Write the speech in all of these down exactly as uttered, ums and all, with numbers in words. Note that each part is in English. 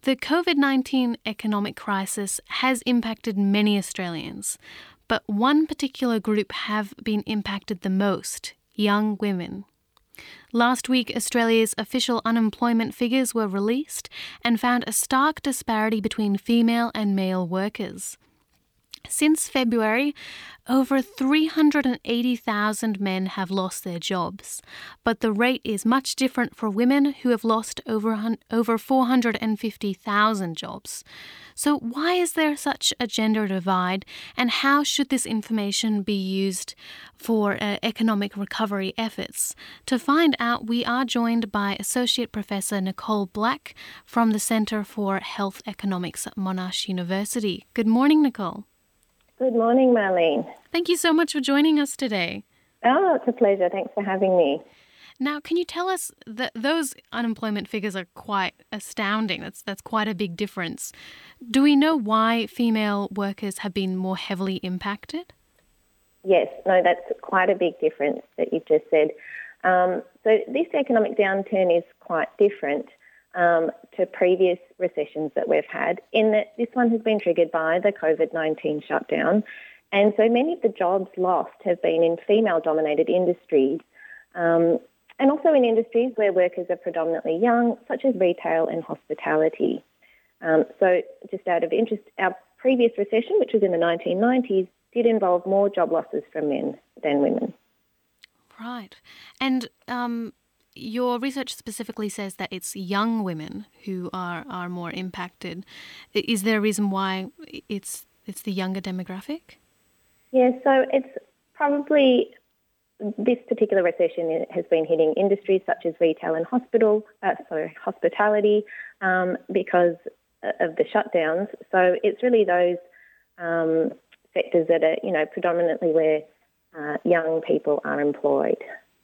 The COVID nineteen economic crisis has impacted many Australians, but one particular group have been impacted the most: young women. Last week, Australia's official unemployment figures were released and found a stark disparity between female and male workers. Since February, over three hundred eighty thousand men have lost their jobs, but the rate is much different for women who have lost over, over four hundred fifty thousand jobs. So why is there such a gender divide, and how should this information be used for uh, economic recovery efforts? To find out, we are joined by Associate Professor Nicole Black from the Centre for Health Economics at Monash University. Good morning, Nicole. Good morning, Marlene. Thank you so much for joining us today. Oh, it's a pleasure. Thanks for having me. Now, can you tell us that those unemployment figures are quite astounding? That's that's quite a big difference. Do we know why female workers have been more heavily impacted? Yes, no, that's quite a big difference that you've just said. Um, so this economic downturn is quite different um, to previous recessions that we've had, in that this one has been triggered by the COVID nineteen shutdown. And so many of the jobs lost have been in female-dominated industries, um, and also in industries where workers are predominantly young, such as retail and hospitality. Um, so just out of interest, our previous recession, which was in the nineteen nineties, did involve more job losses from men than women. Right. And um, your research specifically says that it's young women who are, are more impacted. Is there a reason why it's it's the younger demographic? Yeah, so it's probably this particular recession has been hitting industries such as retail and hospital, uh, sorry, hospitality, um, because of the shutdowns. So it's really those um, sectors that are, you know, predominantly where uh, young people are employed.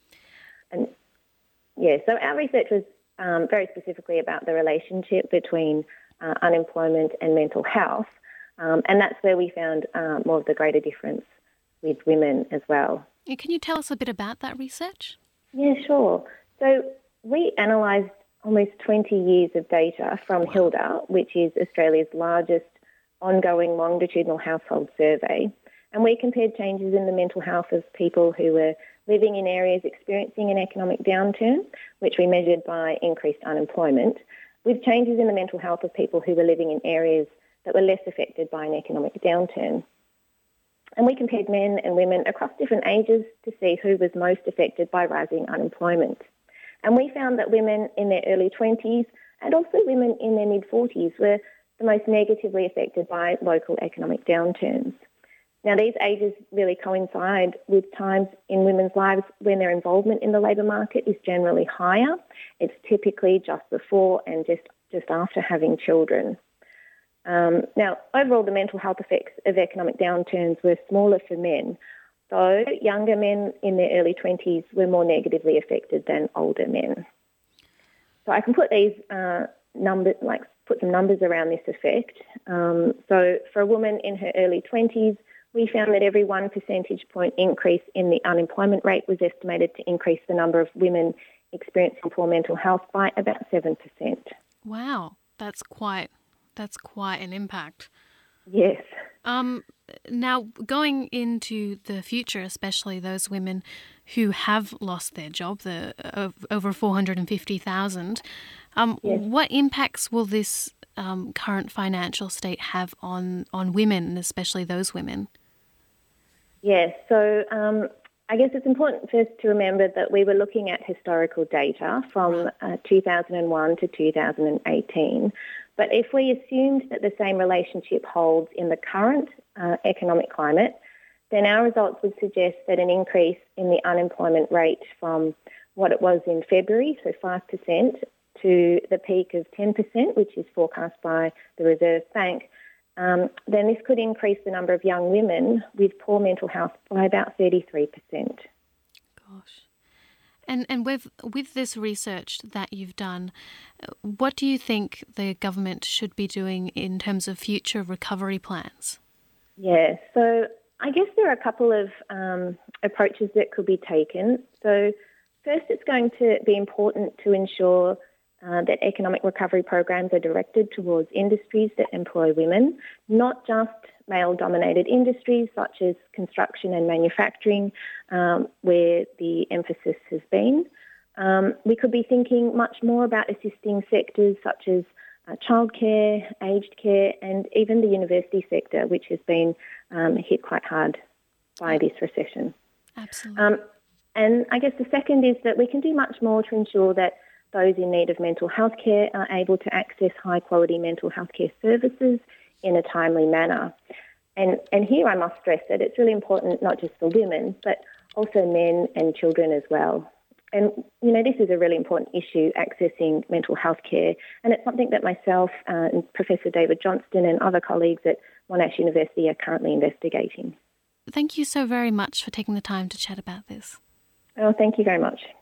And yeah, so our research was um, very specifically about the relationship between uh, unemployment and mental health. Um, and that's where we found uh, more of the greater difference with women as well. Can you tell us a bit about that research? Yeah, sure. So we analysed almost twenty years of data from HILDA, which is Australia's largest ongoing longitudinal household survey. And we compared changes in the mental health of people who were living in areas experiencing an economic downturn, which we measured by increased unemployment, with changes in the mental health of people who were living in areas that were less affected by an economic downturn. And we compared men and women across different ages to see who was most affected by rising unemployment. And we found that women in their early twenties and also women in their mid-forties were the most negatively affected by local economic downturns. Now, these ages really coincide with times in women's lives when their involvement in the labour market is generally higher. It's typically just before and just, just after having children. Um, now, overall, the mental health effects of economic downturns were smaller for men, though younger men in their early twenties were more negatively affected than older men. So I can put these uh, numbers, like put some numbers around this effect. Um, so for a woman in her early twenties, we found that every one percentage point increase in the unemployment rate was estimated to increase the number of women experiencing poor mental health by about seven percent. Wow, that's quite that's quite an impact. Yes. Um, now, going into the future, especially those women who have lost their job, the uh, over four hundred fifty thousand, um, Yes. what impacts will this um, current financial state have on, on women, and especially those women? Yes, so um, I guess it's important first to remember that we were looking at historical data from uh, two thousand one to two thousand eighteen. But if we assumed that the same relationship holds in the current uh, economic climate, then our results would suggest that an increase in the unemployment rate from what it was in February, so five percent, to the peak of ten percent, which is forecast by the Reserve Bank, um, then this could increase the number of young women with poor mental health by about thirty-three percent. Gosh. And and with with this research that you've done, what do you think the government should be doing in terms of future recovery plans? Yeah, so I guess there are a couple of um, approaches that could be taken. So first, it's going to be important to ensure uh, that economic recovery programs are directed towards industries that employ women, not just male-dominated industries such as construction and manufacturing, um, where the emphasis has been. Um, we could be thinking much more about assisting sectors such as uh, childcare, aged care, and even the university sector, which has been um, hit quite hard by this recession. Absolutely. Um, and I guess the second is that we can do much more to ensure that those in need of mental health care are able to access high-quality mental health care services in a timely manner. And, and here I must stress that it's really important not just for women, but also men and children as well. And, you know, this is a really important issue, accessing mental health care, and it's something that myself uh, and Professor David Johnston and other colleagues at Monash University are currently investigating. Thank you so very much for taking the time to chat about this. Well, thank you very much.